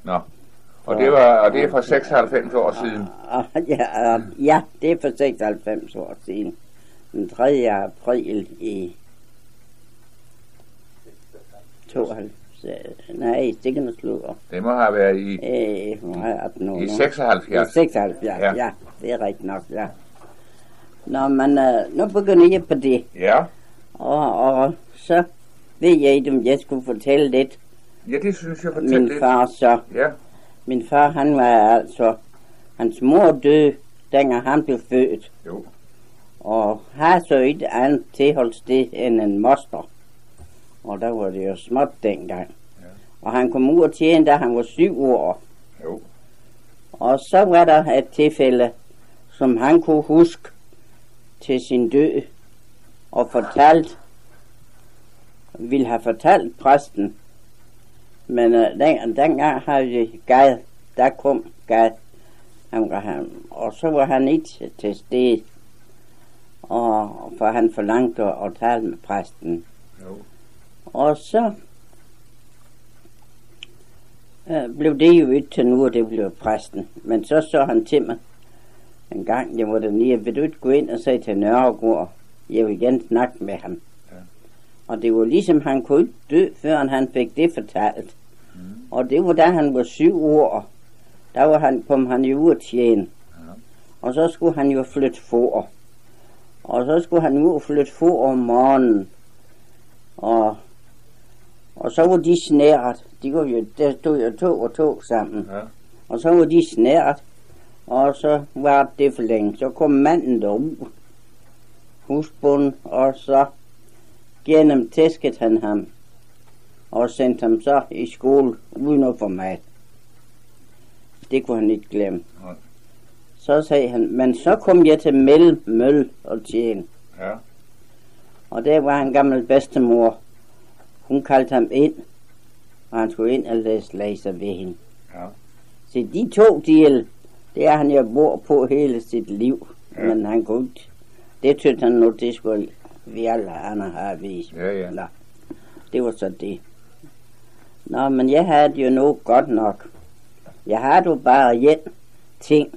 Nå. Og det er for 96 år siden? Ja, det er for 96 år siden. Den 3. april i 92. Nej, det kan du slutte. Det må have været i 76. I 76, ja, det er rigtigt nok, ja. Nå, men nu begynder jeg på det. Ja. Og så ved jeg ikke, om jeg skulle fortælle lidt. Ja, det synes jeg fortælle lidt. Min far så. Ja. Min far, han var altså, hans mor døde, dengang han blev født. Jo. Og har så ikke andet tilholdssted end en moster. Og der var det jo småt dengang. Ja. Og han kom ud og tjene, da han var 7 år. Jo. Og så var der et tilfælde, som han kunne huske til sin død, og ville have fortalt præsten. Men dengang havde vi Gad, der kom Gad, og så var han ikke til stede, og for han forlangte at tale med præsten. Jo. Og så blev det jo ikke til nu, og det blev præsten. Men så han til mig en gang, jeg var dernede, vil du ikke gå ind og sige til Nørregård, jeg vil igen snakke med ham. Ja. Og det var ligesom, han kunne ikke dø, før han fik det fortalt. Og det var da han var 7 år, kom han jo ud at tjene. Ja. Og så skulle han jo flytte for. Og så skulle han ud og flytte for om morgenen. Og så var de snæret. Der stod jo 2 og 2 sammen. Ja. Og så var de snæret. Og så var det for længe. Så kom manden derud, husbunden, og så gennem tæsket han ham. Og sendte ham så i skole uden at få mad. Det kunne han ikke glemme. Ja. Så sagde han, men så kom jeg til Møl og tjene. Ja. Og der var en gammel bedstemor. Hun kaldte ham ind, og han skulle ind og læse ved hende. Ja. Så de 2 dele, det er han jo bor på hele sit liv. Ja. Men han kunne ikke. Det tøtte han nu, det skulle vi alle andre have vist. Ja. Nå, det var så det. Nå, men jeg havde det jo nu godt nok. Jeg havde jo bare en ting.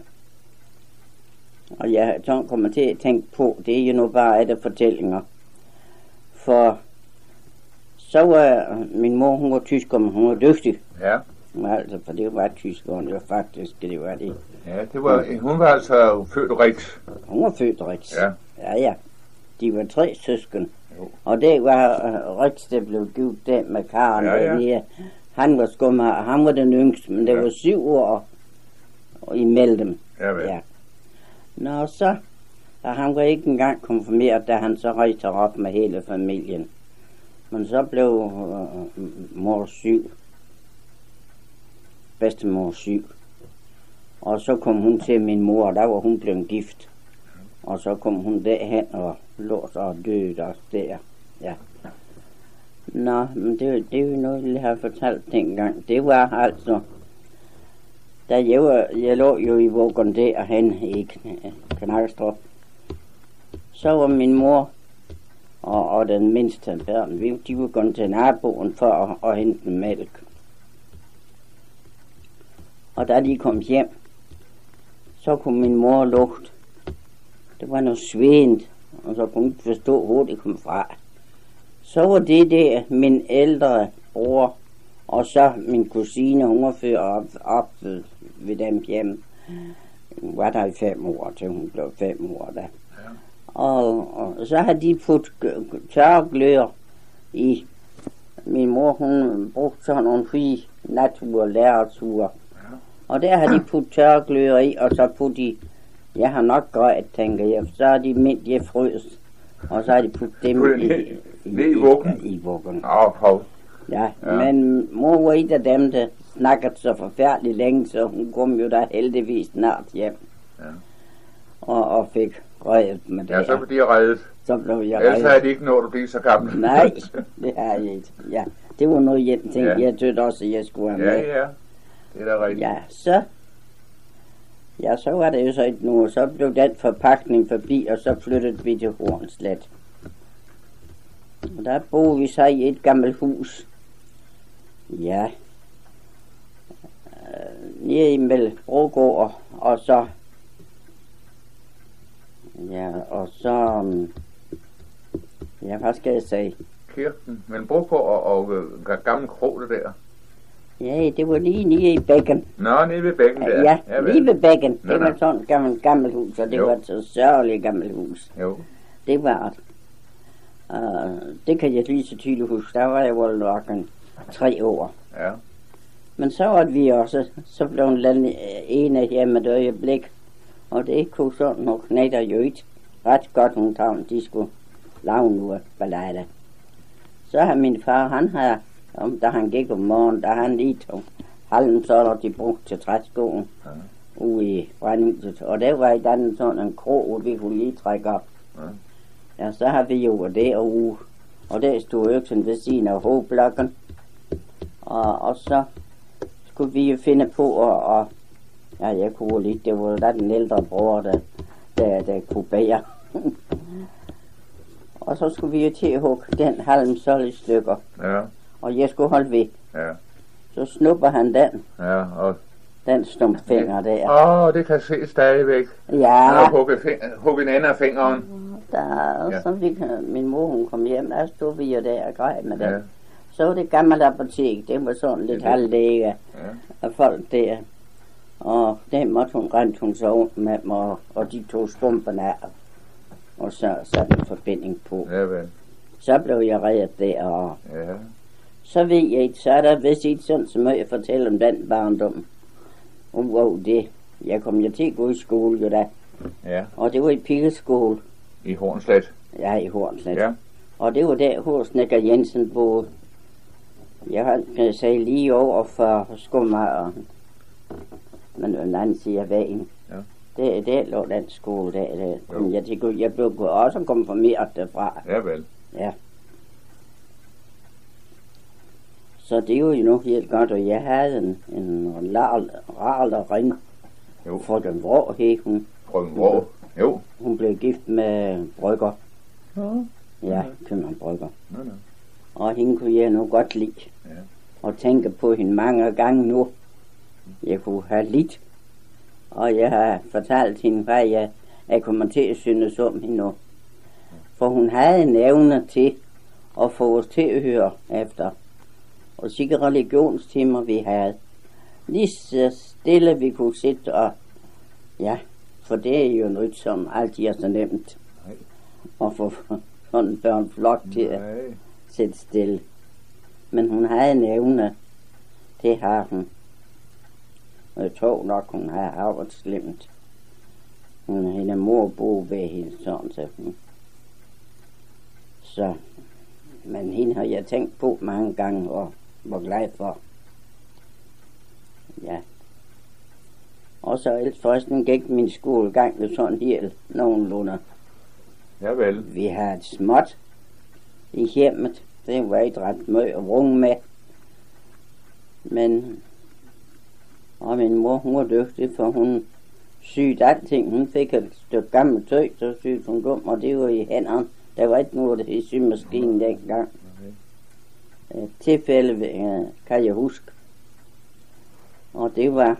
Og jeg så kommer til at tænke på, det er jo nu bare et af fortællinger. For så var min mor, hun var tysker, men hun var dygtig. Ja. Altså, for det var tyskeren jo faktisk, det var det. Ja, det var, hun var altså født Riks. Hun var født Riks. Ja. Ja. De var 3 søsken. Jo. Og det var Riks, der blev givet der med Karen. Ja. Han var skummer, han var den yngste, men der var 7 år imellem dem. Ja. Nå, så han var ikke engang konfirmeret, da han så rejste op med hele familien. Men så blev mor syg. Bedstemor syg. Og så kom hun til min mor, og der var hun blevet gift. Og så kom hun derhen og lå så og døde også der. Ja. Nå, men det er jo noget, jeg har fortalt dengang. Det var altså, da jeg lå jo i vuggen derhen i Knakkestrup. Så var min mor og den mindste børn, de var gået til naboen for at hente mælk. Og da de kom hjem, så kunne min mor lugte. Det var noget svint, og så kunne hun ikke forstå, hvor det kom fra. Så var det der min ældre bror, og så min kusine, hun var født op ved dem hjemme. Hun var der i 5 år, til hun blev 5 år da. Ja. Og så havde de puttet tørreglør i. Min mor, hun brugte sådan nogle frie lærerture. Ja. Og der har de puttet tørreglør i, og så puttet de, jeg har nok grædt, tænker jeg, så har de mindst jeg frøs. Og så har de puttet dem i vuggen. Ja, men mor var et af dem, der snakkede så forfærdeligt længe, så hun kom jo da heldigvis snart hjem. Ja. Og fik reddet med det. Ja, så blev de reddet. Så blev jeg reddet. Ellers havde de ikke nået at blive så gammel. Nej, det har jeg ikke. Ja, det var noget, jeg tænkte, jeg tødte også, at jeg skulle have med. Ja, det er da rigtigt. Ja, så var det jo så ikke nu, og så blev den forpakning forbi, og så flyttede vi til Hornslet. Og der boede vi så i et gammelt hus. Ja. nede imellem Brogård og så, ja, og så, ja, hvad skal jeg sige? Kirken, men Brogård og Gammel Krog, det der. Ja, det var lige nede i bækken. Nå, nede ved bækken der. Ja, lige ved bækken. Nå, Det var sådan et gammelt hus, og det Jo. var et så sørgeligt gammelt hus. Jo. Det var det. Det kan jeg lige så tydeligt huske. Der var jeg vel nok 3 år. Ja. Men så var vi også, så blev en landet en af hjemme et øjeblik. Og det kunne sådan nogle knætter jo ikke ret godt nogle tavn, de skulle lave noget ballade. Så har min far, han har, da han gik om morgenen, da han lige tog halven, så var de brugt til træskoen ude i brændhuset. Og der var i den sådan en krog, hvor vi kunne lige trække op. Ja, så har vi jo derude, og der stod øksen ved siden af hovedblokken. Og så skulle vi jo finde på, og ja, jeg kunne lidt, det var da den ældre bror, der kunne bære. Og så skulle vi jo til at hugge den halm så i stykker, Ja. og jeg skulle holde ved. Ja. Så snupper han den, Ja, og den stumpfinger der. det kan se stadigvæk. Ja, Han har hugget en ende af fingeren. der, så min mor hun kom hjem, der stod vi jo der og grej med den. Ja. Så var det gammelt apotek, det var sådan lidt halvdække af folk der. Og den måtte hun rent hun så med dem, og de tog stumperne af, og så satte en forbinding på. Ja, vel. Så blev jeg reddet der, og Ja. så ved jeg ikke, så er der vist ikke sådan så meget at fortælle om den barndom. Wow, det. Jeg kom jo til at gå i skole jo da, Ja. og det var i pigeskole, I Hornslet. ja, i Hornslet. Ja. Og det var der, hvor Snækker Jensen boede. Jeg kan sige lige over for skummager, men den anden side af vejen. Ja. Der lå den skole der kom jeg til. Jeg blev også konfirmeret derfra. Ja, vel. Ja. Så det var jo nok helt godt, og jeg havde en ral og ring. Jo. For den vrå hed hun. Frøken Vrå. Jo. Hun blev gift med Brygger. Ja. Ja, København Brygger. Nå. Og hende kunne jeg nu godt lide. Ja. Og tænke på hende mange gange nu. Jeg kunne have lidt. Og jeg har fortalt hende, hvad jeg kommer til at synes om hende nu. For hun havde en evne til at få os til at høre efter. Og sikkert religionstimer vi havde. Lige så stille vi kunne sidde og, ja, for det er jo noget som altid er så nemt. Nej. At få sådan en børnflok til at Nej. sidde stille. Men hun havde en evne. Det har hun. Og jeg tror nok, hun har arbejdet slemt. Hende mor boede ved hende sådan, så hun. Så, men hende har jeg tænkt på mange gange, og var glad for. Ja. Og så ellers forresten gik min skolegang med sådan helt nogenlunde. Ja, vel. Vi havde et småt i hjemmet. Det var ikke ret meget at runge med. Men, og min mor, hun var dygtig, for hun syede alting. Hun fik et stykke gammelt tøj, så syede hun dum, og det var i hænderne. Der var ikke noget i symaskinen dengang. Et tilfælde kan jeg huske. Og det var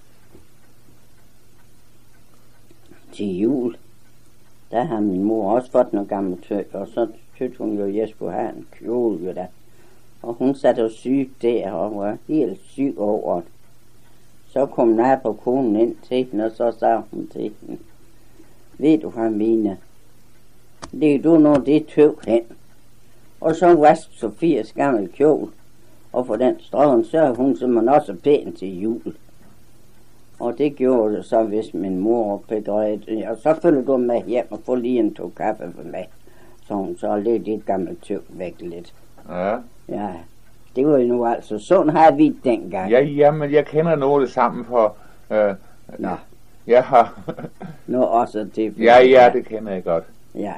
til jul. Der har min mor også fået noget gammelt tøj, og så syntes hun jo, at jeg skulle have en kjole jo da. Og hun satte jo syg der, og var helt syg over det. Så kom nabokonen ind til hende, og så sagde hun til hende, ved du hvad, Mine? Det du nu det tøv hen. Og så vaskede Sofias gammel kjole, og for den strøven, så er hun simpelthen også pæn til jul. Og det gjorde det så, hvis min mor begræd. Og så følger du med hjem og få lige en tog kaffe for mig. Så hun så lidt det gamle tøv væk lidt. Ja. Ja, det var jo nu altså. Sådan har vi dengang. Ja, men jeg kender noget af det sammen for... Nå, Jeg har... nu også det. ja, det kender jeg godt. Ja.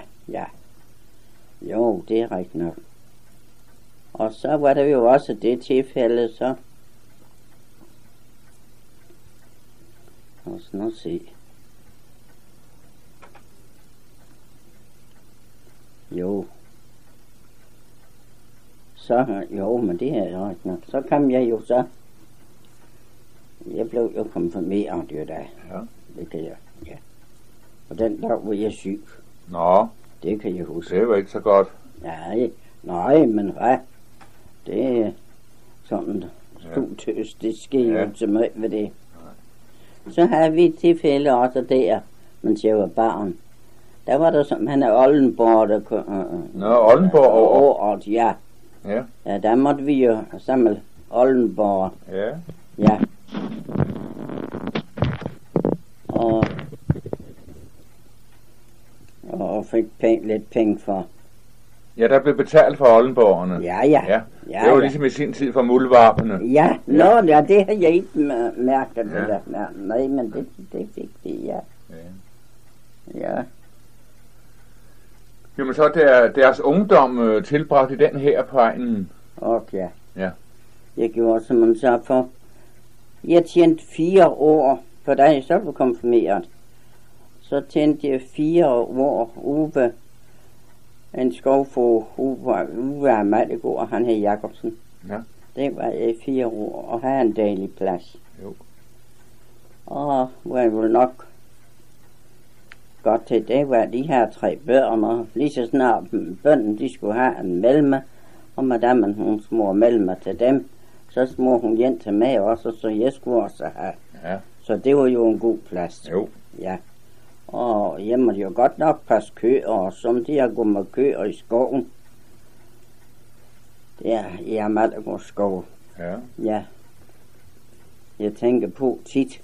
Jo, det er rigtigt nok. Og så var der jo også det tilfælde, så... Lad os nu se. Jo. Så, jo, men det er jo ikke nok. Så kom jeg jo så. Jeg blev blev jeg konfirmeret jo da. Ja. Det kan jeg, ja. Og den dag var jeg syg. Nå, Det kan jeg huske. det var ikke så godt. Nej, men hvad? Det er sådan stuetøs, det sker jo ikke så meget ved det. Så havde vi et tilfælde også der, mens jeg var barn. Der var der som han er Oldenborg, der Nå, Oldenborg over. året, ja. Ja. Ja, der måtte vi jo samle Oldenborg. Ja. Ja. Og fik lidt penge for. Ja, der blev betalt for Oldenborgerne. Ja. Det var ligesom i sin tid for muldvarpene. Ja, det har jeg ikke mærket. Ja. Nej, men det fik de, ja. Ja. Jamen så deres ungdom tilbragt i den her på egnen. Okay. Ja. Jeg gjorde som man så for. Jeg tjente 4 år, for da jeg så blev konfirmeret. Så tjente jeg 4 år ude en skovfog ude af Mallegård, han hed Jacobsen. Ja. Det var jeg 4 år, og havde en dejlig plads. Jo. Og var jeg vel nok godt til det, var de her 3 børn, og lige så snart børnene de skulle have en melme, og madammen hun små melme til dem, så små hun hjem til mig også, så jeg skulle også have. Ja. Så det var jo en god plads. Jo. Ja. Og jeg måtte jo godt nok passe køer, og som de har gået med køer i skoven. Det er i Amalgård skov. Ja. Ja. Jeg tænker på tit.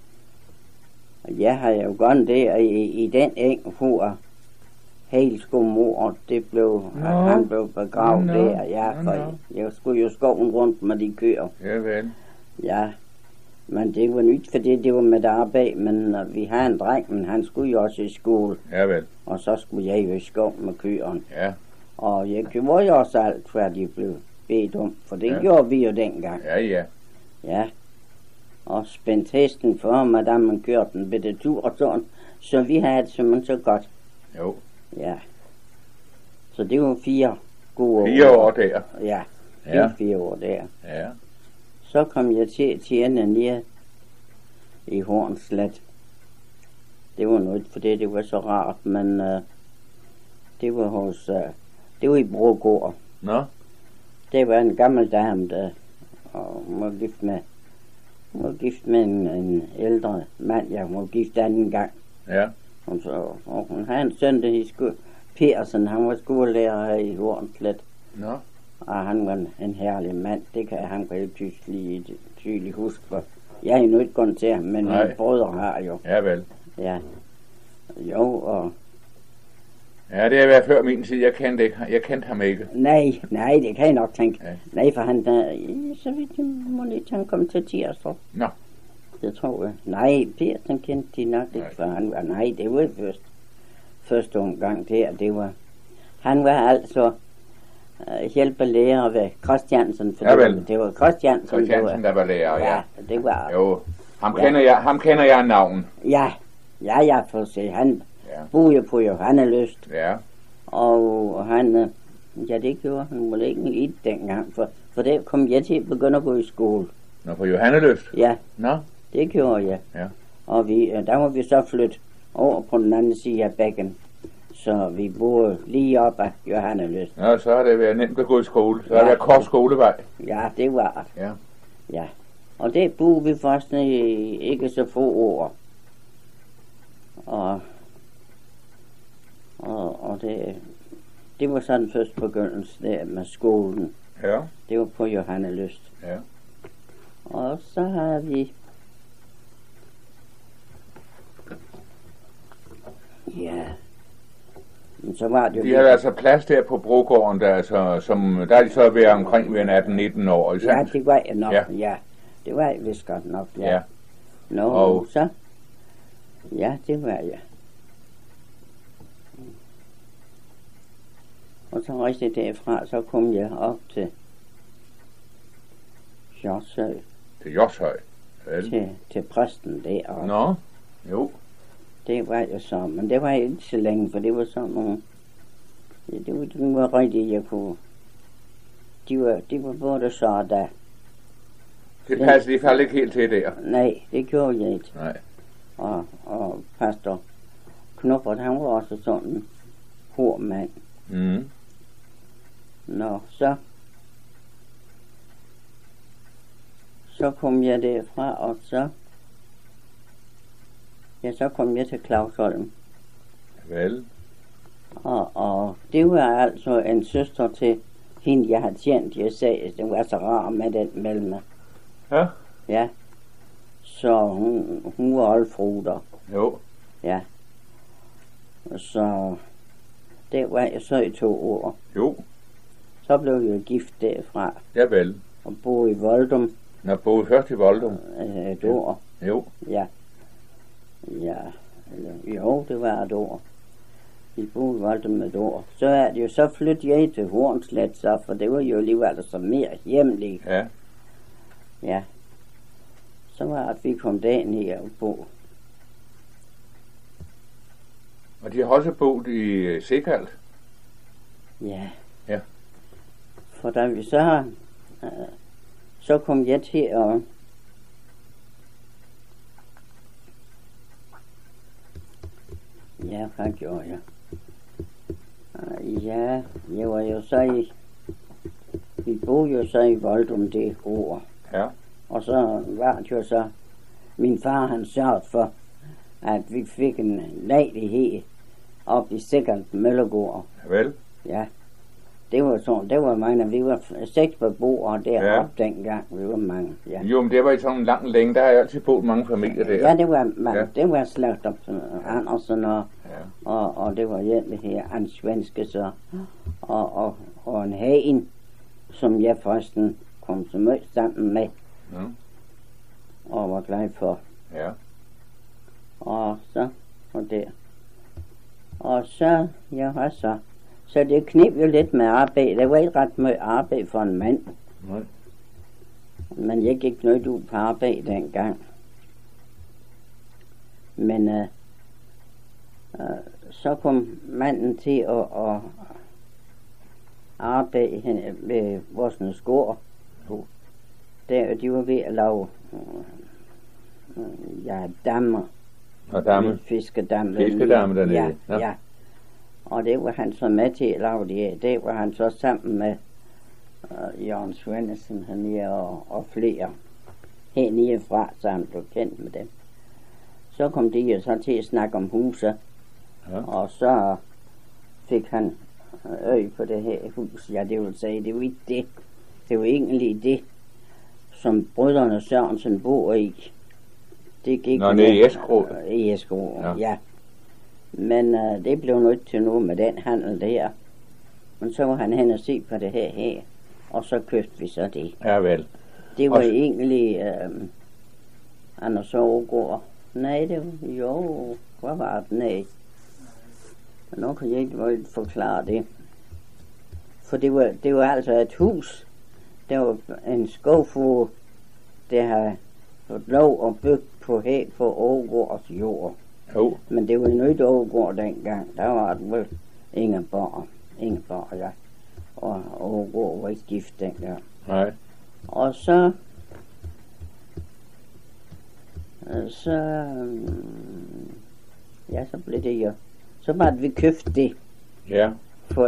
Og jeg har jo gået der i den eng, hvor hele skomor, det blev, han blev begravet der. Ja, for jeg skulle jo skoven rundt med de køer. Ja, vel. Ja. Men det var nyt, fordi det var med det arbejde, men vi havde en dreng, men han skulle jo også i skole. Ja, vel. Og så skulle jeg jo i skoven med køerne. Ja. Og jeg gjorde jo også alt, hvad de blev bedt om, for det gjorde vi jo dengang. Ja. Ja. Og spændt hesten for, madammen kørte den ved det tur og sådan, så vi havde det simpelthen så godt. Jo. Ja. Så det var 4 gode år. 4 år der. Ja, det var 4 år der. Ja. Så kom jeg til at tjene ned i Hornslet. Det var noget, for det var så rart, men det var hos, det var i Brogård. Nå. Det var en gammel dame, der var gift med en ældre mand. Jeg var gift anden gang. Ja. Og hun havde en søn, der hed Persen. Han var skolelærer her i Hornslet. Nå. Og han var en herlig mand. Det kan han jo tydeligt huske, for jeg er nu ikke gået til ham, men mine brødre har jo. Ja, vel. Ja. Jo, og... Ja, det har været før min tid. Jeg kendte ham ikke. Nej, det kan jeg nok tænke. Ja. Nej, for han, så vidt jeg må lidt, han kom til Tirstrup. Nå. Det tror jeg. Nej, Persen kendte de nok ikke, for han var... Nej, det var første omgang der. Det var... Han var altså... hjælpelærer ved Christiansen, for det var Christiansen, der var lærer, ja. Det var... Jo, ham kender jeg navn. Ja, for at se, han boede på Johannelyst. Ja. Og han, det gjorde han vel ikke lidt dengang, for det kom jeg til at begynde at gå i skole. Nå, på Johannelyst? Ja. Nå? Det gjorde jeg. Ja. Og der var vi så flyttet over på den anden side af bækken. Så vi boede lige op ad Johannelyst. Nå, så har det været nemt at gå i skole. Så har det været kort skolevej. Ja, det var det. Ja. Ja. Og det boede vi først i ikke så få år. Og det var sådan først begyndelse der med skolen. Ja. Det var på Johannelyst. Ja. Og så har vi... Ja... Så var det jo... De havde altså plads der på Brogården, der er de så været omkring ved 18-19 år. Ja, det var jeg nok, ja. Det var jeg vist godt nok, ja. Nå, så... Ja, det var jeg. Og så rejste jeg derfra, så kom jeg op til Jorshøj. Til Jorshøj? Til præsten deroppe. Nå, jo. Det var jeg så, men det var jeg ikke så længe, for det var sådan nogle... Ja, det var rigtigt, jeg kunne... De var både så da. Det passer de faldt ikke helt til der. Nej, det gjorde jeg ikke. Nej. Og pastor Knuppert, han var også sådan en hård mand. Mm. Nå, så kom jeg derfra, og så kom jeg til Clausholm. Vel. Og det var altså en søster til hende, jeg havde tjent. Jeg sagde, det var så rar med den mellem. Ja. Ja. Så hun var oldfruder. Jo. Ja. Så det var jeg så i 2 år. Jo. Så blev jeg gift derfra. Ja vel. Og boede i Voldum. Når boede først i Voldum. Et år. Jo. Ja. Ja. Jo, det var et år. Vi boede i Voldum et år. Så er det jo, så flyttede jeg til Hornslet, så, for det var jo alligevel så mere hjemligt. Ja. Ja. Så var det, at vi kom derned og bo. Og de har også boet i Sikald. Ja. Ja. For da vi så kom jeg til at ja, hvad gjorde jeg? Ja, jeg var jo så vi boede jo så i Voldum det år. Ja. Og så var det jo så, min far han sørgede for, at vi fik en lejlighed op i Sikald Møllegård. Vel. Ja, det var sådan, det var mange, vi var 6 beboere deroppe dengang, vi var mange, ja. Jo, men det var i sådan en lang længe, der har jeg altid boet mange familier der. Ja, det var mange, ja. Det var Slagter Andersen og det var egentlig her, en svenske så, og en hagen, som jeg forresten kom så meget sammen med, og var glad for. Ja. Og så, og så, ja, hvad så det kneb jo lidt med arbejde. Det var ikke ret meget arbejde for en mand. Nej. Men jeg gik noget ud på arbejde dengang. Men så kom manden til at arbejde hen ved vores gård. Der, de var ved at lave dammer. Og damme. Fiskedamme. Fiskedamme dernede. Ja. Og det var han så med til at lave det af. Det var han så sammen med Jørgen Svendesen hernede og flere hernede fra, så han blev kendt med dem. Så kom de jo så til at snakke om huset. Ja. Og så fik han øje på det her hus. Ja, det vil sige, det var ikke det. Det var egentlig det, som brødrene Sørensen bor i. Det gik nede i Eskrå. I Eskrå, ja. Men det blev nødt til noget med den handel der. Men så var han hen og se på det her, og så købte vi så det. Ja vel. Det var egentlig Anders Aargaard. Nej, det var, jo, hvad var det? Nej. Men nu kan jeg ikke forklare det. For det var altså et hus. Der var en skovfru, der havde fået lov at bygge på Aargaards jord. Jo. Men det var jo ikke Aargaard dengang. Der var det vel Ingeborg, ja. Og Aargaard var ikke gift dengang. Nej. Og så blev det jo. Så var det, vi købte det. Ja. For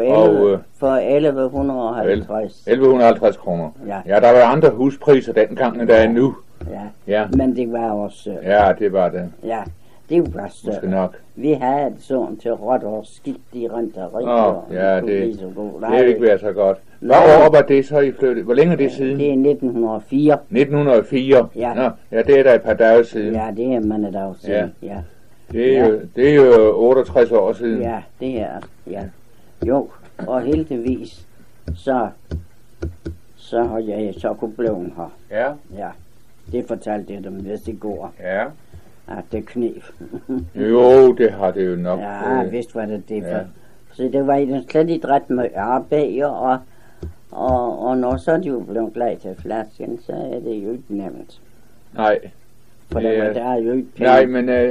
1150. 1150 kroner. Ja. Ja, der var andre huspriser dengang, end der er nu. Ja. Men det var også. Ja, det var det. Ja, det var så. Måske nok. Vi havde sådan til råt og skidt i renteri. Ja, det er ikke været så godt. Hvad år var det så, I flyttede? Hvor længe er det siden? Det er 1904. 1904? Ja. Nå, ja, det er da et par dage siden. Ja, det er mange dage siden, ja. Det er jo 68 år siden. Ja, det er, ja. Jo, og heldigvis, så har jeg så kunne blive her. Ja. Ja, det fortalte jeg dem, hvis det går. Ja. At det kneb. Jo, det har det jo nok. Ja, vist var det det. Ja. Så det var slet ikke ret med arbejde, og når så de jo blevet glad til flasken, så er det jo ikke nemt. Nej. For der er jo ikke penge. Nej, men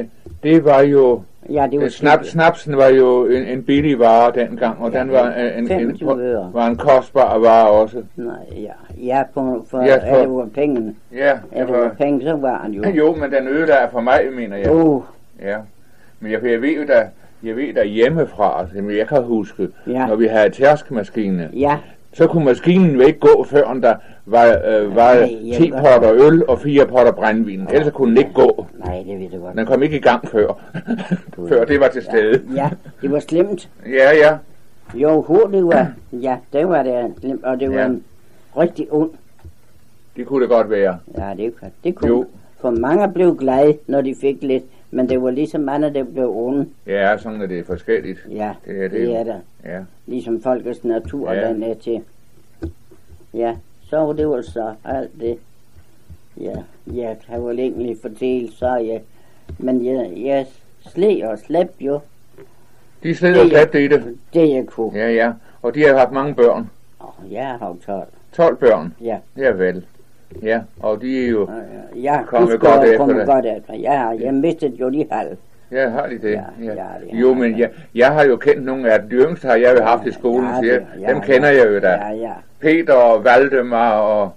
det var jo... Ja, det var snapsen var jo en billig vare dengang, og den var en kostbar vare også. Nej, ja, det var pengene. Ja, det var penge, så var den jo. Jo, men den ødelagde for mig, mener jeg. Ja, men jeg ved da hjemmefra, som jeg kan huske, når vi havde tærskemaskine, så kunne maskinen jo ikke gå, før der var 10 potter øl og 4 potter brændvin. Ellers kunne den ikke gå. Nej, det ved du godt. Den kom ikke i gang før. Før det var til stede. Ja, det var slemt. Ja. Jo, det var... Ja, det var det slemt, og det var en rigtig ond. Det kunne det godt være. Ja, det kunne. Jo. For mange blev glade, når de fik lidt, men det var ligesom mange, der blev onde. Ja, sådan er det forskelligt. Ja, det er der. Ja. Ligesom folkets natur, den er til. Ja, så det var så alt det. Ja, jeg har vel egentlig fordelt, så jeg. Men jeg sled og slæbte jo. De sled og slæbte i det? Det jeg kunne. Ja. Og de har haft mange børn? Jeg har jo 12. 12 børn? Ja. Ja vel. Ja, og de er jo kommet godt efter. Jeg mistede jo de halv. Ja, har de det? Ja. Jo, men jeg har jo kendt nogle af de yngste, har jeg jo haft i skolen, dem kender jeg jo da. Ja. Peter og Valdemar og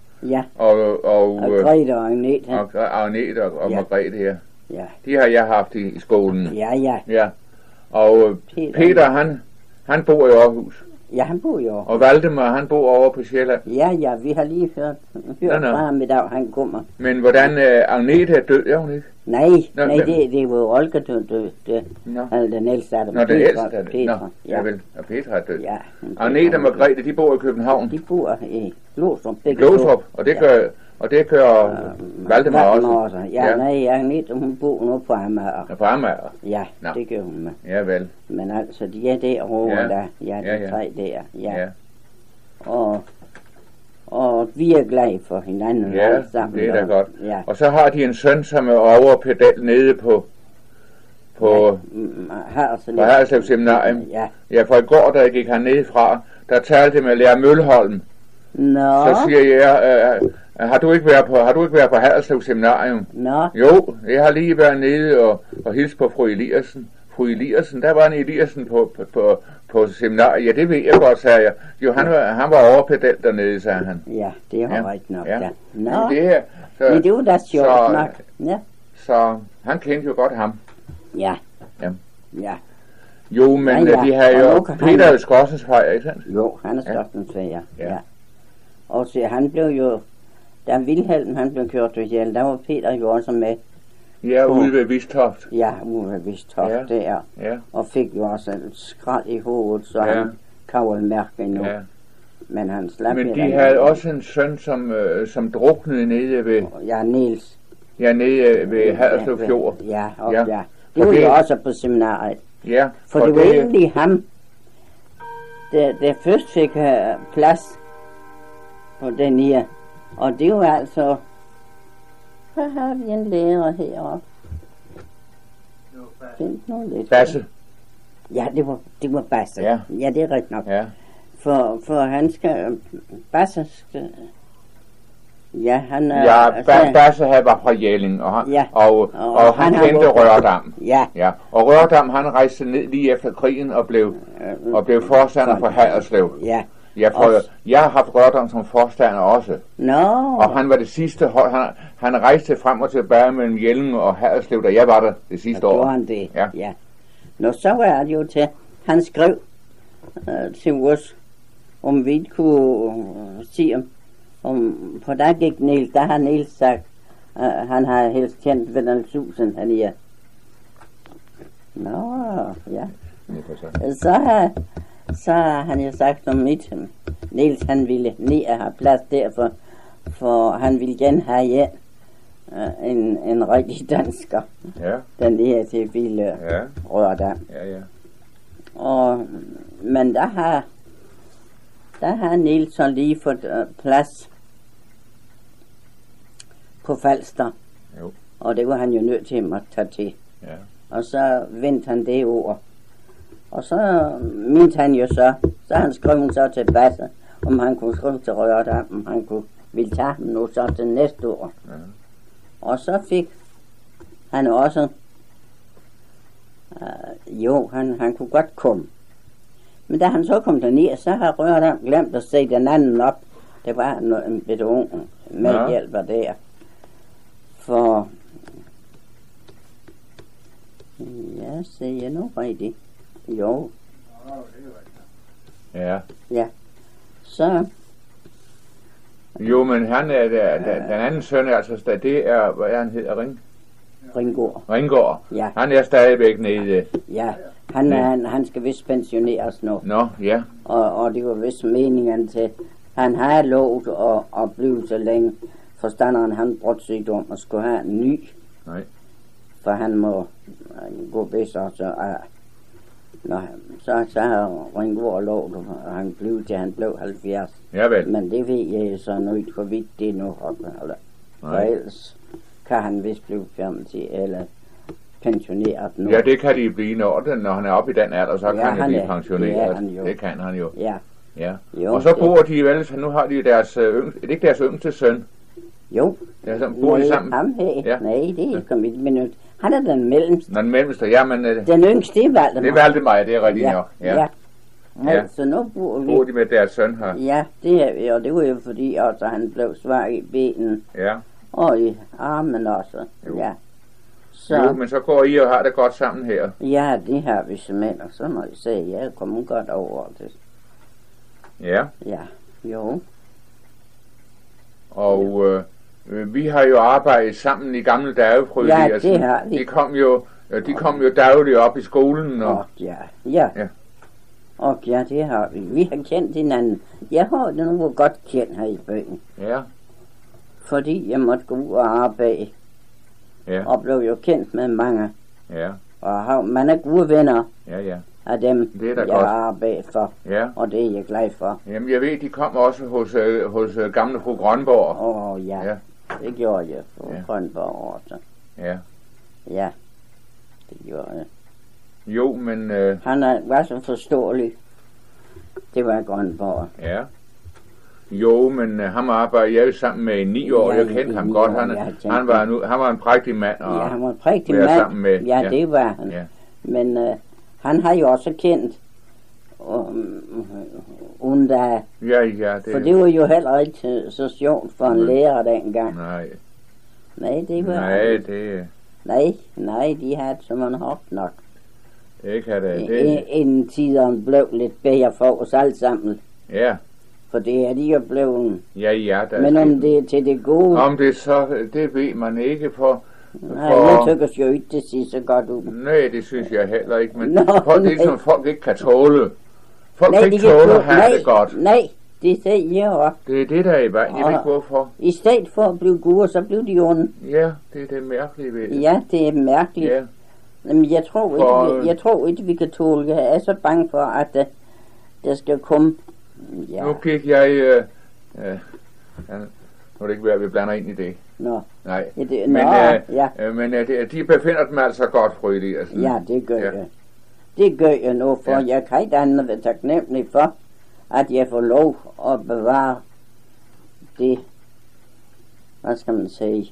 Grete og Agnete. Og Agnete og Margrethe her. Ja. De har jeg haft i skolen. Ja. Og Peter, han bor i Aarhus. Ja, han bor jo. Og Valdemar, han bor over på Sjælland. Ja, vi har lige hørt fra ham i dag, han kommer. Men hvordan Agnete er død, er hun ikke? Nej, det var jo Olga død. Den ældste af dem. Den ældste af dem. Ja vel, og Petra er død. Ja, Agnete og Margrethe, de bor i København. De bor i Glostrup. Glostrup, og det gør Valdemar også. Agnete, hun bor nu på Amager. På Amager? Ja, det gør hun med. Ja vel. Men altså, de er derovre der. Ja, de 3 der. Ja. Og vi er glade for hinanden. Ja, sammen, det er da godt. Ja. Og så har de en søn, som er over pedal nede på Haderslev Seminarium. Ja, for i går, da jeg gik hernede fra, der talte med Lærer Mølholm. Så siger jeg, har du ikke været på Haderslev Seminarium? Jo, jeg har lige været nede og hilst på fru Eliassen. Fru Eliassen, der var en Eliassen på seminariet. Ja, det ved jeg godt, sagde jeg. Jo, han var overpedal dernede, sagde han. Ja, det var rigtigt nok, ja. Men det her, men det var da sjovt nok. Ja. Så han kendte jo godt ham. Ja. Jo, men de har jo... Peter er jo Skorsensfejr, ikke sandt? Jo, han er Skorsensfejr, ja. Og så han blev jo... Da Vilhelm han blev kørt til ihjel, der var Peter jo også med. Ja, ude ved Vistoft. Ja, ude ved Vistoft, der. Ja. Og fik jo også et skrald i hovedet, så han kan vel mærke endnu. Ja. Men han slap. Men de havde også en søn, som druknede nede ved... Ja, Niels. Ja, nede ved Haderslev Fjord. Ja. Det var jo også på seminariet. Ja. For det var egentlig ham, der først fik plads på den her. Og det var altså... Så har vi en lærer heroppe. Find noget lidt. Basse. Ja, det var Basse. Ja, det er rigtigt nok. Ja. For han skal... Basse skal... Ja, han er... Ja, Basse var fra Jelling, og han kendte Rørdam. Ja. Og Rørdam, han rejste ned lige efter krigen og blev forstander for Haderslev. Ja. Ja, for jeg har haft Rørdam som forstander også. Og han var det sidste hold. Han rejste frem og tilbage mellem Jelling og Haderslev, da jeg var der det sidste år. Han det? Ja. Nå, så var det jo til. Han skrev til os, om vi ikke kunne sige om på der gik Niels, der har Niels sagt, han har helst kendt ved den susen, han er. Nå, ja. Så har han jo sagt om mit. Niels han ville ned og have plads derfor, for han ville gerne have en rigtig dansker. Ja. Den her til Ville Rørdam. Ja. Men der har Niels så lige fået plads på Falster. Jo. Og det var han jo nødt til at tage til. Ja. Og så vendte han det ord. Og så mente han jo så han skrev så til Basse, om han kunne skrive til Rørdam, om han ville tage ham nu så til næste år. Ja. Og så fik han også Jo, han kunne godt komme. Men da han så kom derned, så har Rørdam glemt at se den anden op. Det var en bitte ung medhjælper der. For... Ja, siger jeg nu rigtigt. Jo. Ja. Ja. Så... Jo, men han er den anden søn, altså, det er, hvad han hedder, Ringgård. Ja. Han er stadigvæk nede. Ja, han skal vist pensioneres nu. Nå, ja. Og det var vist meningen til, han har lovet at blive så længe. Forstanderen han brudtsygdom og skulle have en ny. Nej. For han må gå bedst så har Ringgård lovet, og han blev til han blev 70. Ja vel. Men det ved jeg så nu ikke, hvorvidt det er nu. For ellers kan han vist blive 50 eller pensioneret nu. Ja, det kan de blive, når han er oppe i den alder, så kan han blive pensioneret. Ja, det kan han jo. Ja. Ja. Jo, og så bor de vel, så nu har de deres yngste, er det ikke deres yngste søn? Jo. Ja, så bor de sammen? Ja. Nej, det er ikke mit minut. Han er den mellemste. Den mellemste, ja, men... Den yngste, det er Valdemar. Det er Valdemar, det er rigtigt nok. Ja. Ja. Så nu bor vi... Bor de med deres søn her? Ja, det er vi, og det var jo fordi, også han blev svag i benen. Ja. Og i armen også. Jo. Ja. Så, jo, men så går I og har det godt sammen her. Ja, det har vi simpelthen, og så må jeg se, jeg kommer godt over det. Ja. Ja, jo. Og vi har jo arbejdet sammen i gamle dage, Frø Eliassen. Ja, det har vi. De kom jo dagligt op i skolen. Og ja. Og ja, det har vi. Vi har kendt hinanden. Jeg har det nu godt kendt her i byen. Ja. Fordi jeg måtte gå ud og arbejde. Ja. Og blev jo kendt med mange. Ja. Og man er gode venner. Ja. Af dem, det er da jeg godt. arbejder for. Ja. Og det er jeg glad for. Jamen, jeg ved, de kom også hos gamle fru Grønborg. Ja. Det gjorde jeg for Grønborg også. Ja. Ja, det gjorde jeg. Jo, men... Han var så forståelig. Det var Grønborg. Ja. Jo, men ham arbejdede jeg jo sammen med i 9 år. Jeg kendte ham godt. Han var en prægtig mand. Ja, han var en prægtig mand. Med. Ja, det var han. Ja. Men han har jo også kendt Unda. Ja, det... For det var jo heller ikke så sjovt for en lærer dengang. Nej, det var... Nej, de havde så man hårdt nok. Det kan det. Inden tiderne blev lidt bedre for os alle sammen. Ja. For det er de jo blevet. Ja. Men om det er til det gode... Om det så, det ved man ikke for... Nej, jeg tykker jo ikke, det siger så godt ud. Nej, det synes jeg heller ikke, men det er som folk ikke kan tåle. Folk kan ikke tåle at have det godt. Nej, det siger jeg også. Det er det, der er i vejen. Jeg ved ikke hvorfor. I stedet for at blive gode, så bliver de onde. Ja, det er det mærkelige ved det. Ja, det er mærkeligt. Ja. Men jeg tror ikke, vi kan tåle. Jeg er så bange for, at der skal komme... Ja. Nu gik jeg... nu er det ikke værd, at vi blander ind i det. Nå. Nej. Men de befinder dem altså godt, Frø Eliassen. Ja, det gør jeg. Det gør jeg nu, for jeg kan ikke andet være taknemmelig for, at jeg får lov at bevare det, hvad skal man sige,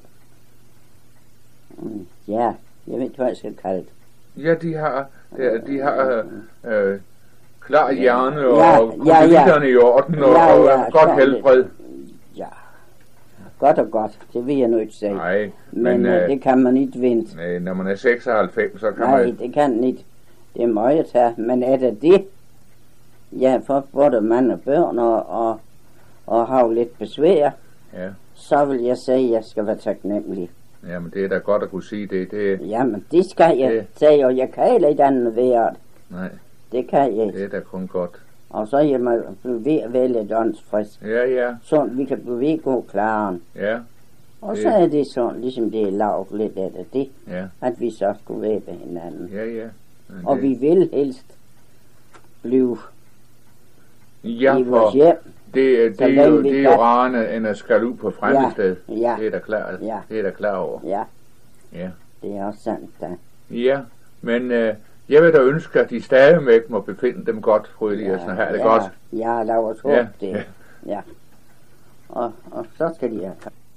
ja, jeg ved ikke, hvad jeg skal kalde det. Ja, de har klar hjerne og komputterne i orden og godt helbred. Ja, godt og godt, det vil jeg nu ikke sige. Nej, men det kan man ikke vente. Nej, når man er 96, så kan man... Nej, det kan ikke. Det må jeg tage, men er det? Ja, for både mand og børn og har lidt besvær, så vil jeg sige, at jeg skal være taknemmelig. Jamen, det er da godt at kunne sige det. Jamen, det skal jeg sige, og jeg kan heller ikke andet være. Nej. Det kan jeg. Det er da kun godt. Og så er jeg må blive ved at være lidt åndsfrisk. Ja. Sådan, vi kan blive ved at gå klaren. Ja. Og så er det sådan, ligesom det er lavt lidt af det, at vi så skulle være ved hinanden. Ja. Og vi vil helst blive i vores hjem. Det er jo rarere end at skal ud på fremmested. Ja. Det er da klart. Ja. Det er da klar over. Ja. Det er også sandt da. Ja, men jeg vil da ønske, at de stadigvæk må befinde dem godt, Frø Eliassen, og have det godt. Ja, lad os håbe det. Ja. Og så skal de have